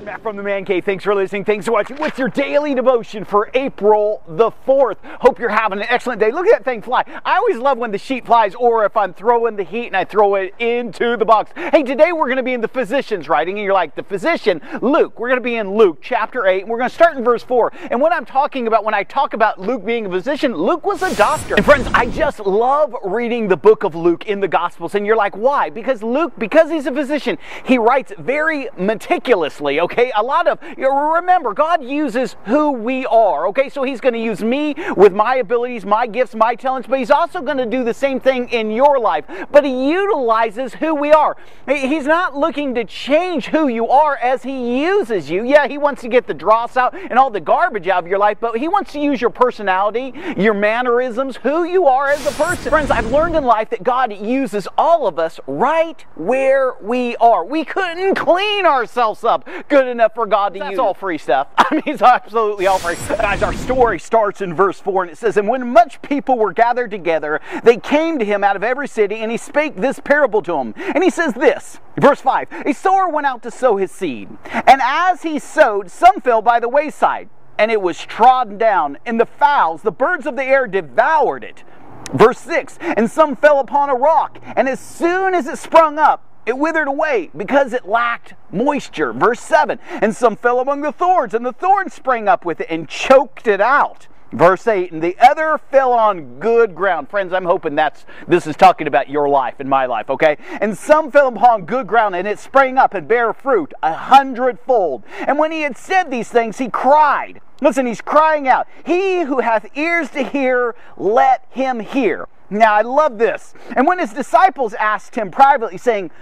Back from the Man Cave. Thanks for listening. Thanks for watching. What's your daily devotion for April the 4th? Hope you're having an excellent day. Look at that thing fly. I always love when the sheet flies, or if I'm throwing the heat and I throw it into the box. Hey, today we're going to be in the physician's writing, and you're like, the physician? Luke. We're going to be in Luke chapter 8, and we're going to start in verse 4. And what I'm talking about when I talk about Luke being a physician, Luke was a doctor. And friends, I just love reading the book of Luke in the Gospels. And you're like, why? Because Luke, because he's a physician, he writes very meticulously, okay? Remember, God uses who we are, okay? So he's going to use me with my abilities, my gifts, my talents, but he's also going to do the same thing in your life. But he utilizes who we are. He's not looking to change who you are as he uses you. Yeah, he wants to get the dross out and all the garbage out of your life, but he wants to use your personality, your mannerisms, who you are as a person. Friends, I've learned in life that God uses all of us right where we are. We couldn't clean ourselves up good enough for God to use. That's all free stuff. I mean, it's absolutely all free. Guys, our story starts in verse 4, and it says, "And when much people were gathered together, they came to him out of every city, and he spake this parable to them." And he says this, verse 5, "A sower went out to sow his seed, and as he sowed, some fell by the wayside, and it was trodden down, and the fowls, the birds of the air, devoured it." Verse 6, "And some fell upon a rock, and as soon as it sprung up, it withered away because it lacked moisture." Verse 7, "And some fell among the thorns, and the thorns sprang up with it and choked it out." Verse 8, "And the other fell on good ground." Friends, I'm hoping this is talking about your life and my life, okay? "And some fell upon good ground, and it sprang up and bare fruit 100-fold. And when he had said these things, he cried." Listen, he's crying out, "He who hath ears to hear, let him hear." Now, I love this. "And when his disciples asked him privately, saying,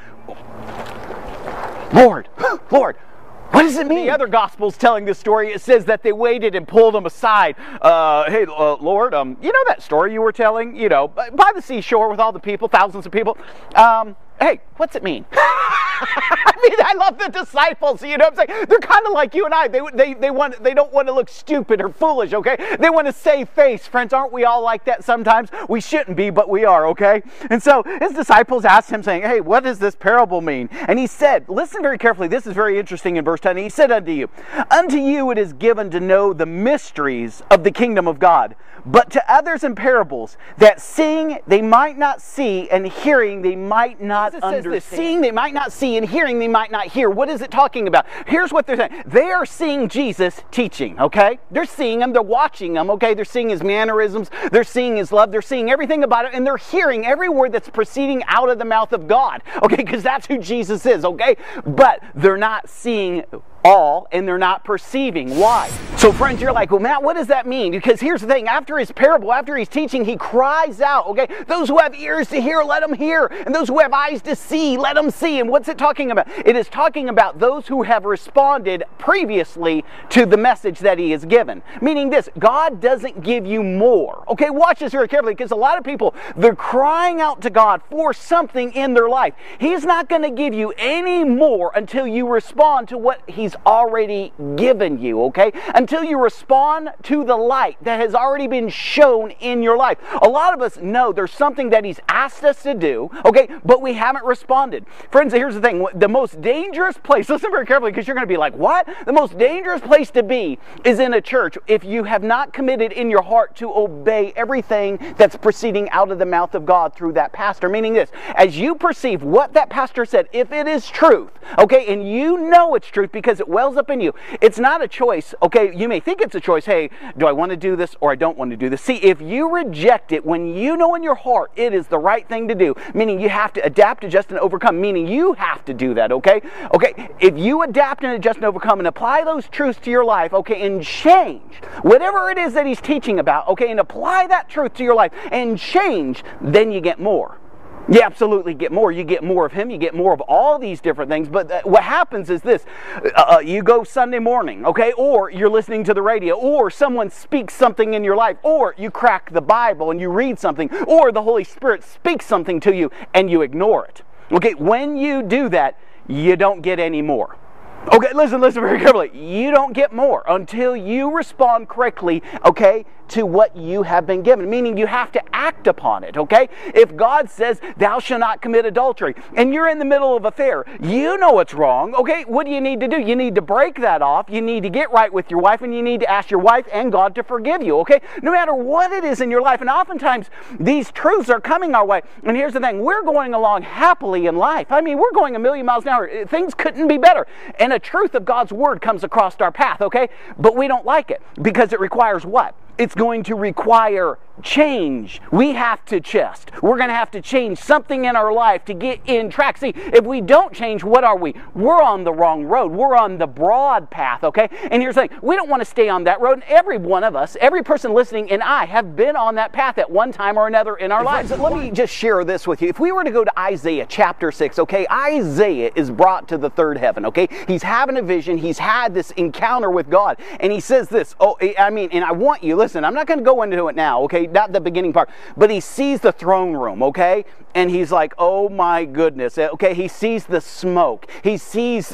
'Lord, Lord, what does it mean?'" The other Gospels telling this story, it says that they waited and pulled him aside. "Hey, Lord, you know that story you were telling, by the seashore with all the people, thousands of people? Hey, what's it mean?" I mean, I love the disciples, you know what I'm saying? They're kind of like you and I. They don't want to look stupid or foolish, okay? They want to save face. Friends, aren't we all like that sometimes? We shouldn't be, but we are, okay? And so his disciples asked him, saying, "Hey, what does this parable mean?" And he said, listen very carefully, this is very interesting in verse 10. "He said unto you it is given to know the mysteries of the kingdom of God, but to others in parables, that seeing they might not see, and hearing they might not understand." Seeing they might not see, and hearing they might not hear. What is it talking about? Here's what they're saying. They are seeing Jesus teaching, okay? They're seeing him, they're watching him, okay? They're seeing his mannerisms, they're seeing his love, they're seeing everything about it, and they're hearing every word that's proceeding out of the mouth of God, okay? Because that's who Jesus is, okay? But they're not seeing all, and they're not perceiving. Why? So friends, you're like, well, Matt, what does that mean? Because here's the thing, after his parable, after he's teaching, he cries out, okay? "Those who have ears to hear, let them hear. And those who have eyes to see, let them see." And what's it talking about? It is talking about those who have responded previously to the message that he has given. Meaning this, God doesn't give you more. Okay, watch this very carefully, because a lot of people, they're crying out to God for something in their life. He's not going to give you any more until you respond to what he's already given you, okay? Until you respond to the light that has already been shown in your life. A lot of us know there's something that he's asked us to do, okay, but we haven't responded. Friends, here's the thing. The most dangerous place, listen very carefully, because you're going to be like, what? The most dangerous place to be is in a church if you have not committed in your heart to obey everything that's proceeding out of the mouth of God through that pastor. Meaning this, as you perceive what that pastor said, if it is truth, okay, and you know it's truth because it wells up in you. It's not a choice, okay? You may think it's a choice. Hey, do I want to do this or I don't want to do this? See, if you reject it when you know in your heart it is the right thing to do, meaning you have to adapt, adjust, and overcome, meaning you have to do that, okay? Okay, if you adapt and adjust and overcome and apply those truths to your life, okay, and change whatever it is that he's teaching about, okay, and apply that truth to your life and change, then you get more. You absolutely get more. You get more of him. You get more of all these different things. But what happens is this. You go Sunday morning, okay? Or you're listening to the radio. Or someone speaks something in your life. Or you crack the Bible and you read something. Or the Holy Spirit speaks something to you and you ignore it. Okay? When you do that, you don't get any more. Okay, listen very carefully. You don't get more until you respond correctly, okay, to what you have been given. Meaning you have to act upon it, okay? If God says, thou shalt not commit adultery, and you're in the middle of an affair, you know it's wrong, okay? What do you need to do? You need to break that off. You need to get right with your wife, and you need to ask your wife and God to forgive you, okay? No matter what it is in your life, and oftentimes these truths are coming our way. And here's the thing, we're going along happily in life. I mean, we're going a million miles an hour. Things couldn't be better. And a truth of God's Word comes across our path, okay? But we don't like it because it requires what? It's going to require change. We have to adjust. We're going to have to change something in our life to get in track. See, if we don't change, what are we? We're on the wrong road. We're on the broad path, okay? And here's the thing, we don't want to stay on that road. And every one of us, every person listening and I have been on that path at one time or another in our lives. Let me just share this with you. If we were to go to Isaiah chapter 6, okay, Isaiah is brought to the third heaven, okay? He's having a vision. He's had this encounter with God. And he says this, and I want you, listen, I'm not going to go into it now, okay? Not the beginning part, but he sees the throne room, okay? And he's like, oh my goodness, okay? He sees the smoke. He sees,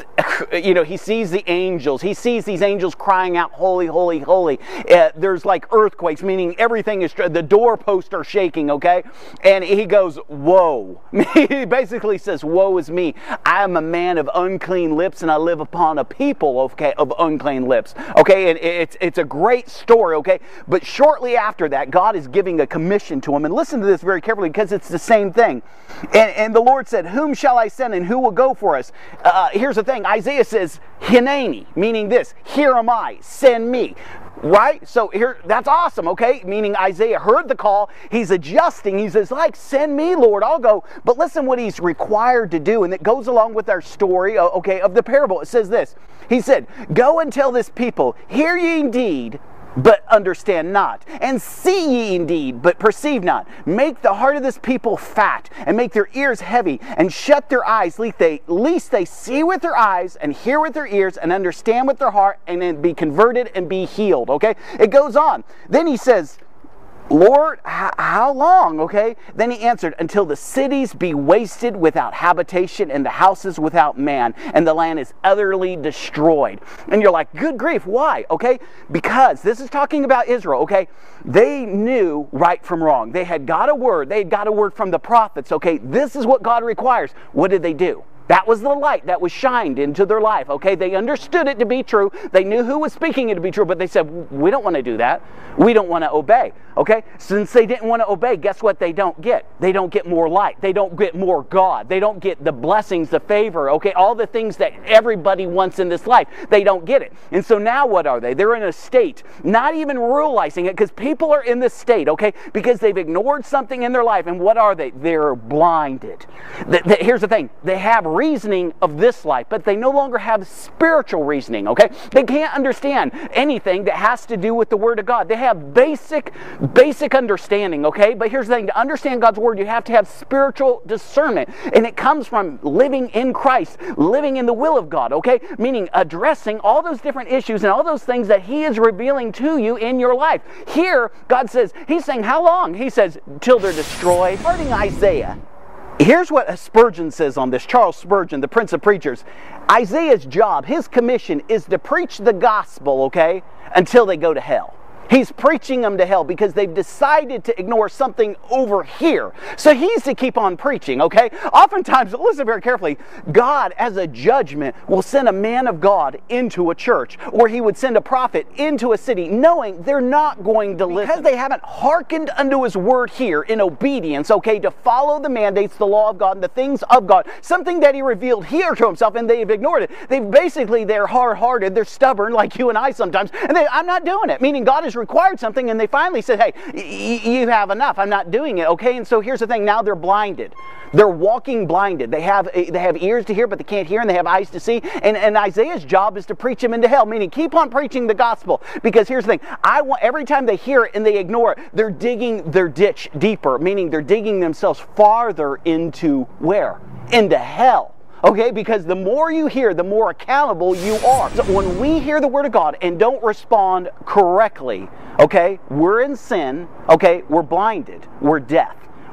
he sees the angels. He sees these angels crying out, holy, holy, holy. There's like earthquakes, meaning everything is, the doorposts are shaking, okay? And he goes, whoa. He basically says, woe is me. I am a man of unclean lips, and I live upon a people, okay, of unclean lips, okay? And it's a great story, okay? But shortly after that, God is giving a commission to him. And listen to this very carefully because it's the same thing. And the Lord said, whom shall I send and who will go for us? Here's the thing. Isaiah says, Hineni, meaning this, here am I, send me. Right? So here, that's awesome, okay? Meaning Isaiah heard the call. He's adjusting. He says, like, send me, Lord, I'll go. But listen what he's required to do. And it goes along with our story, okay, of the parable. It says this. He said, go and tell this people, hear ye indeed, but understand not, and see ye indeed, but perceive not. Make the heart of this people fat, and make their ears heavy, and shut their eyes, lest they see with their eyes, and hear with their ears, and understand with their heart, and then be converted and be healed. Okay? It goes on. Then he says, Lord, how long? Okay? Then he answered, until the cities be wasted without habitation and the houses without man, and the land is utterly destroyed. And you're like, good grief, why? Okay? Because this is talking about Israel, okay? They knew right from wrong. They had got a word. They had got a word from the prophets, okay? This is what God requires. What did they do? That was the light that was shined into their life, okay? They understood it to be true. They knew who was speaking it to be true, but they said, we don't want to do that. We don't want to obey, okay? Since they didn't want to obey, guess what they don't get? They don't get more light. They don't get more God. They don't get the blessings, the favor, okay? All the things that everybody wants in this life. They don't get it. And so now what are they? They're in a state, not even realizing it, because people are in this state, okay? Because they've ignored something in their life. And what are they? They're blinded. Here's the thing. They have reasoning of this life, but they no longer have spiritual reasoning, okay? They can't understand anything that has to do with the Word of God. They have basic understanding, okay? But here's the thing, to understand God's Word, you have to have spiritual discernment, and it comes from living in Christ, living in the will of God, okay? Meaning addressing all those different issues and all those things that He is revealing to you in your life. Here, God says, He's saying, how long? He says, till they're destroyed. Starting Isaiah, here's what Spurgeon says on this. Charles Spurgeon, the Prince of Preachers. Isaiah's job, his commission, is to preach the gospel, okay, until they go to hell. He's preaching them to hell because they've decided to ignore something over here. So he's to keep on preaching, okay? Oftentimes, listen very carefully, God as a judgment will send a man of God into a church, or He would send a prophet into a city knowing they're not going to listen. Because they haven't hearkened unto His word here in obedience, okay, to follow the mandates, the law of God, and the things of God, something that He revealed here to Himself, and they've ignored it. They're hard-hearted, they're stubborn like you and I sometimes, and I'm not doing it, meaning God is required something, and they finally said, hey, you have enough, I'm not doing it, okay? And so here's the thing, now they're blinded. They're walking blinded. They have ears to hear, but they can't hear, and they have eyes to see. And Isaiah's job is to preach them into hell, meaning keep on preaching the gospel. Because here's the thing, every time they hear it and they ignore it, they're digging their ditch deeper, meaning they're digging themselves farther into where? Into hell. Okay, because the more you hear, the more accountable you are. So when we hear the Word of God and don't respond correctly, okay, we're in sin, okay, we're blinded, we're deaf.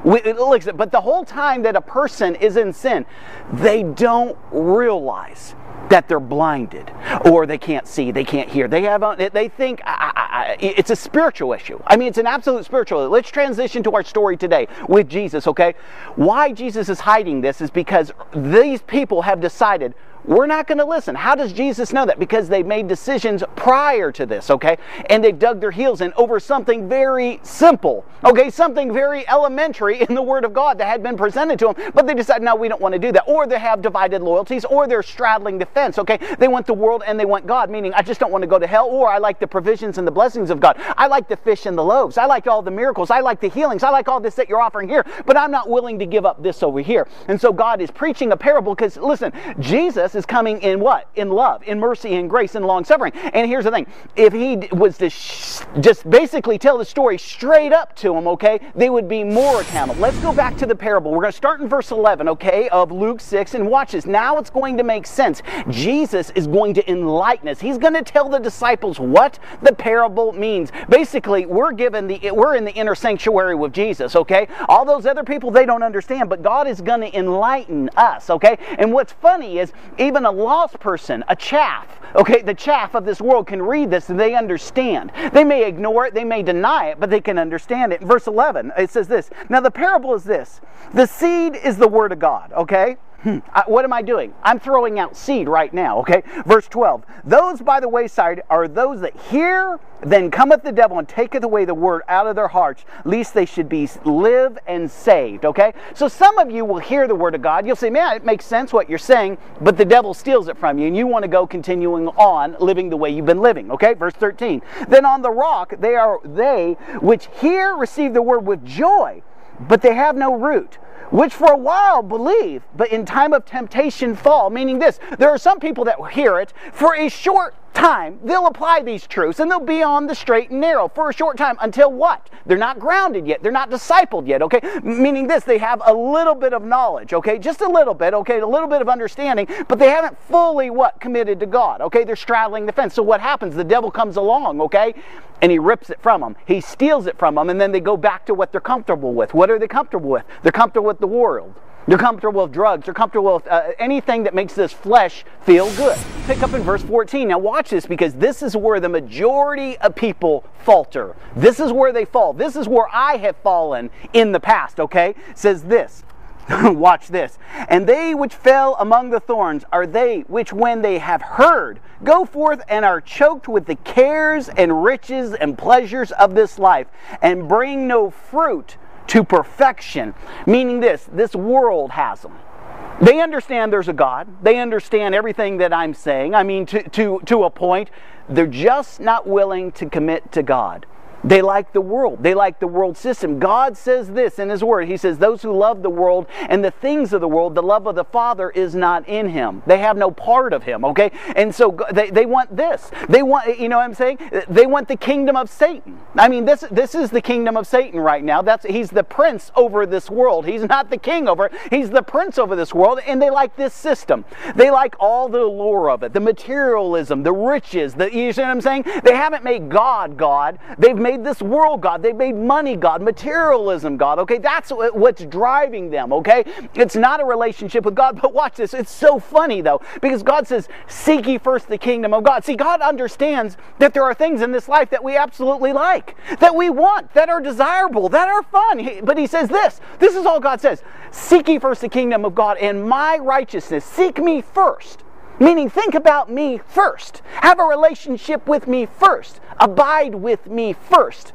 Listen, but the whole time that a person is in sin, they don't realize that they're blinded, or they can't see, they can't hear. They think it's a spiritual issue. I mean, it's an absolute spiritual. Let's transition to our story today with Jesus, okay? Why Jesus is hiding this is because these people have decided, we're not going to listen. How does Jesus know that? Because they made decisions prior to this, okay? And they dug their heels in over something very simple, okay? Something very elementary in the Word of God that had been presented to them, but they decided, no, we don't want to do that. Or they have divided loyalties, or they're straddling the fence, okay? They want the world and they want God, meaning I just don't want to go to hell, or I like the provisions and the blessings of God. I like the fish and the loaves. I like all the miracles. I like the healings. I like all this that you're offering here, but I'm not willing to give up this over here. And so God is preaching a parable because, listen, Jesus is coming in what? In love, in mercy, in grace, in long suffering. And here's the thing. If he was to just basically tell the story straight up to them, okay, they would be more accountable. Let's go back to the parable. We're going to start in verse 11, okay, of Luke 6, and watch this. Now it's going to make sense. Jesus is going to enlighten us. He's going to tell the disciples what the parable means. Basically, we're in the inner sanctuary with Jesus, okay? All those other people, they don't understand, but God is going to enlighten us, okay? And what's funny is even a lost person, a chaff, okay, the chaff of this world can read this and they understand. They may ignore it, they may deny it, but they can understand it. In verse 11, it says this, now the parable is this, the seed is the word of God, okay? What am I doing? I'm throwing out seed right now, okay? Verse 12, those by the wayside are those that hear, then cometh the devil and taketh away the word out of their hearts, lest they should be live and saved, okay? So some of you will hear the word of God. You'll say, man, it makes sense what you're saying, but the devil steals it from you, and you want to go continuing on living the way you've been living, okay? Verse 13, then on the rock they which hear receive the word with joy, but they have no root, which for a while believe, but in time of temptation fall. Meaning this, there are some people that hear it for a short time. They'll apply these truths and they'll be on the straight and narrow for a short time until what? They're not grounded yet. They're not discipled yet, okay? Meaning this, they have a little bit of knowledge, okay? Just a little bit, okay? A little bit of understanding, but they haven't fully what? Committed to God, okay? They're straddling the fence. So what happens? The devil comes along, okay? And he rips it from them. He steals it from them, and then they go back to what they're comfortable with. What are they comfortable with? They're comfortable with the world. They're comfortable with drugs. They're comfortable with anything that makes this flesh feel good. Pick up in verse 14. Now watch this, because this is where the majority of people falter. This is where they fall. This is where I have fallen in the past, okay? It says this. Watch this. And they which fell among the thorns are they which when they have heard go forth and are choked with the cares and riches and pleasures of this life, and bring no fruit to perfection. Meaning this world has them. They understand there's a God. They understand everything that I'm saying. I mean, to a point. They're just not willing to commit to God. They like the world. They like the world system. God says this in His Word. He says, those who love the world and the things of the world, the love of the Father is not in Him. They have no part of Him, okay? And so they want this. They want, you know what I'm saying? They want the kingdom of Satan. I mean, this is the kingdom of Satan right now. He's the prince over this world. He's not the king over it. He's the prince over this world, and they like this system. They like all the allure of it, the materialism, the riches, you see what I'm saying? They haven't made God God. They've made this world God. They made money God, materialism God, okay? That's what's driving them, okay? It's not a relationship with God, but watch this. It's so funny, though, because God says, seek ye first the kingdom of God. See, God understands that there are things in this life that we absolutely like, that we want, that are desirable, that are fun. But He says this is all God says. Seek ye first the kingdom of God and my righteousness. Seek me first. Meaning, think about me first. Have a relationship with me first. Abide with me first.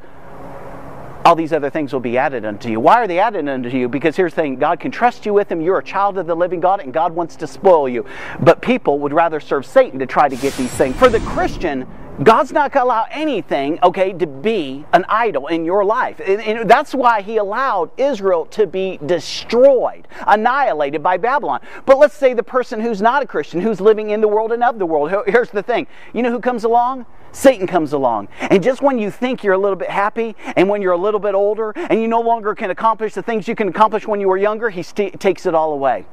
All these other things will be added unto you. Why are they added unto you? Because here's the thing. God can trust you with Him. You're a child of the living God, and God wants to spoil you. But people would rather serve Satan to try to get these things. For the Christian, God's not going to allow anything, okay, to be an idol in your life. And that's why He allowed Israel to be destroyed, annihilated by Babylon. But let's say the person who's not a Christian, who's living in the world and of the world. Here's the thing. You know who comes along? Satan comes along. And just when you think you're a little bit happy, and when you're a little bit older, and you no longer can accomplish the things you can accomplish when you were younger, he takes it all away.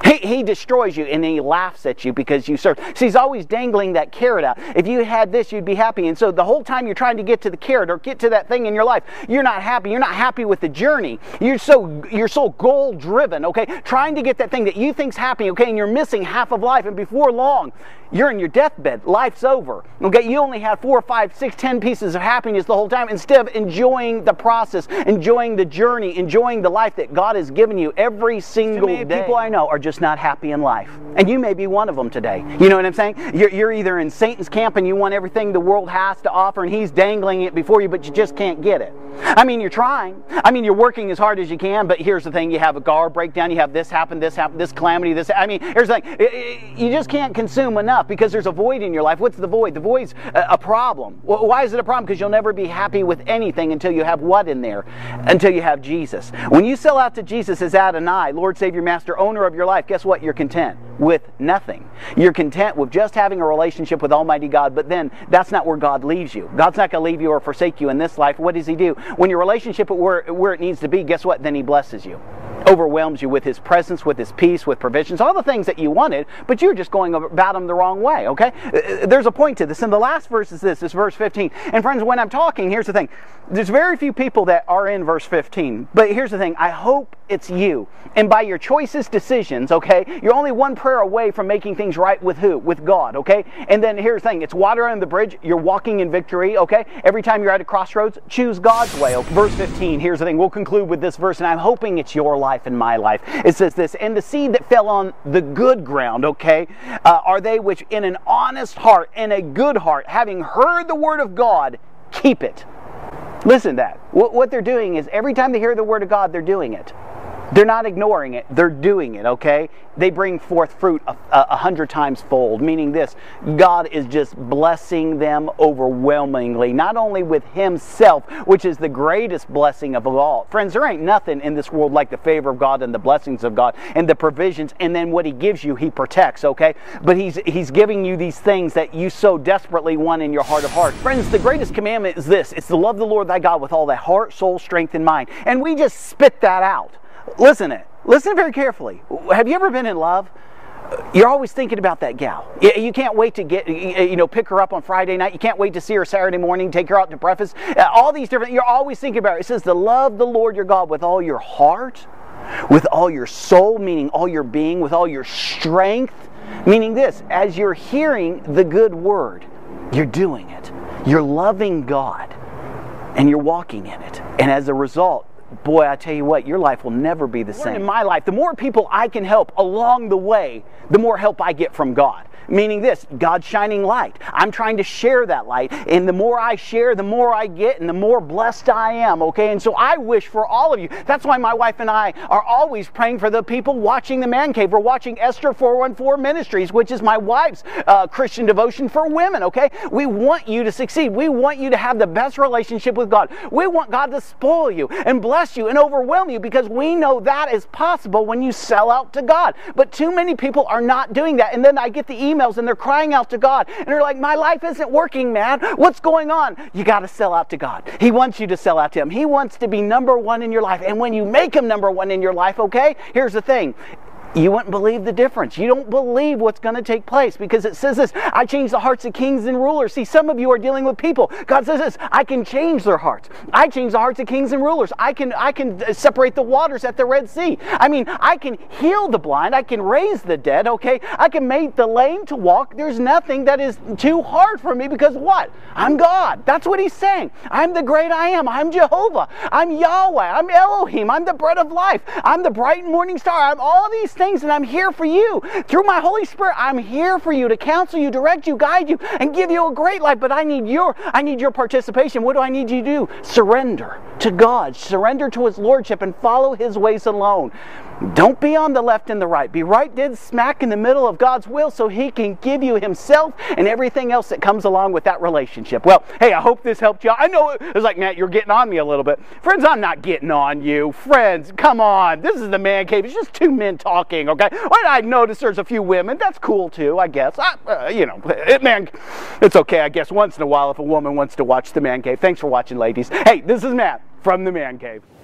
He destroys you, and then he laughs at you because you serve. See, he's always dangling that carrot out. If you had this, you'd be happy. And so the whole time you're trying to get to the carrot or get to that thing in your life, you're not happy. You're not happy with the journey. You're so goal-driven, okay? Trying to get that thing that you think's happy, okay? And you're missing half of life. And before long, you're in your deathbed. Life's over. Okay? You only had 4, 5, 6, 10 pieces of happiness the whole time instead of enjoying the process, enjoying the journey, enjoying the life that God has given you every single day. People I know are just not happy in life. And you may be one of them today. You know what I'm saying? You're either in Satan's camp and you want everything the world has to offer and he's dangling it before you, but you just can't get it. I mean, you're trying. I mean, you're working as hard as you can, but here's the thing. You have a car breakdown. You have this happen, this calamity, this. I mean, here's the thing. You just can't consume enough because there's a void in your life. What's the void? The void's a problem. Why is it a problem? Because you'll never be happy with anything until you have what in there? Until you have Jesus. When you sell out to Jesus as Adonai, Lord, Savior, Master, owner of your life, guess what? You're content with nothing. You're content with just having a relationship with Almighty God, but then that's not where God leaves you. God's not going to leave you or forsake you in this life. What does He do? When your relationship is where it needs to be, guess what? Then He blesses you. Overwhelms you with His presence, with His peace, with provisions, all the things that you wanted, but you're just going about them the wrong way, okay? There's a point to this. And the last verse is this verse 15. And friends, when I'm talking, here's the thing. There's very few people that are in verse 15. But here's the thing. I hope it's you. And by your choicest decisions, okay, you're only one prayer away from making things right with who? With God, okay? And then here's the thing. It's water under the bridge. You're walking in victory, okay? Every time you're at a crossroads, choose God's way. Okay? Verse 15, here's the thing. We'll conclude with this verse, and I'm hoping it's your life and my life. It says this, and the seed that fell on the good ground, okay, are they which in an honest heart and a good heart, having heard the word of God, keep it. Listen to that. What they're doing is every time they hear the word of God, they're doing it. They're not ignoring it. They're doing it, okay? They bring forth fruit 100 times fold, meaning this, God is just blessing them overwhelmingly, not only with Himself, which is the greatest blessing of all. Friends, there ain't nothing in this world like the favor of God and the blessings of God and the provisions, and then what He gives you, He protects, okay? But He's giving you these things that you so desperately want in your heart of hearts. Friends, the greatest commandment is this. It's to love the Lord thy God with all thy heart, soul, strength, and mind. And we just spit that out. Listen very carefully. Have you ever been in love? You're always thinking about that gal. You can't wait to pick her up on Friday night. You can't wait to see her Saturday morning, take her out to breakfast. All these different, you're always thinking about it. It says to love the Lord your God with all your heart, with all your soul, meaning all your being, with all your strength, meaning this, as you're hearing the good word, you're doing it. You're loving God, and you're walking in it. And as a result, boy, I tell you what, your life will never be the same. In my life, the more people I can help along the way, the more help I get from God. Meaning this, God's shining light. I'm trying to share that light. And the more I share, the more I get, and the more blessed I am, okay? And so I wish for all of you. That's why my wife and I are always praying for the people watching the Man Cave. We're watching Esther 414 Ministries, which is my wife's Christian devotion for women, okay? We want you to succeed. We want you to have the best relationship with God. We want God to spoil you and bless you and overwhelm you because we know that is possible when you sell out to God. But too many people are not doing that. And then I get the emails and they're crying out to God. And they're like, my life isn't working, man. What's going on? You got to sell out to God. He wants you to sell out to Him. He wants to be number one in your life. And when you make Him number one in your life, okay, here's the thing. You wouldn't believe the difference. You don't believe what's going to take place because it says this, I change the hearts of kings and rulers. See, some of you are dealing with people. God says this, I can change their hearts. I change the hearts of kings and rulers. I can separate the waters at the Red Sea. I mean, I can heal the blind. I can raise the dead, okay? I can make the lame to walk. There's nothing that is too hard for me because what? I'm God. That's what He's saying. I'm the great I am. I'm Jehovah. I'm Yahweh. I'm Elohim. I'm the bread of life. I'm the bright and morning star. I'm all these things, and I'm here for you. Through my Holy Spirit, I'm here for you to counsel you, direct you, guide you, and give you a great life. But I need your participation. What do I need you to do? Surrender to God. Surrender to His Lordship and follow His ways alone. Don't be on the left and the right. Be right dead smack in the middle of God's will so He can give you Himself and everything else that comes along with that relationship. Well, hey, I hope this helped you. I know it was like, Matt, you're getting on me a little bit. Friends, I'm not getting on you. Friends, come on. This is the Man Cave. It's just two men talking, okay? Well, I notice there's a few women. That's cool, too, I guess. It's okay, I guess, once in a while if a woman wants to watch the Man Cave. Thanks for watching, ladies. Hey, this is Matt from the Man Cave.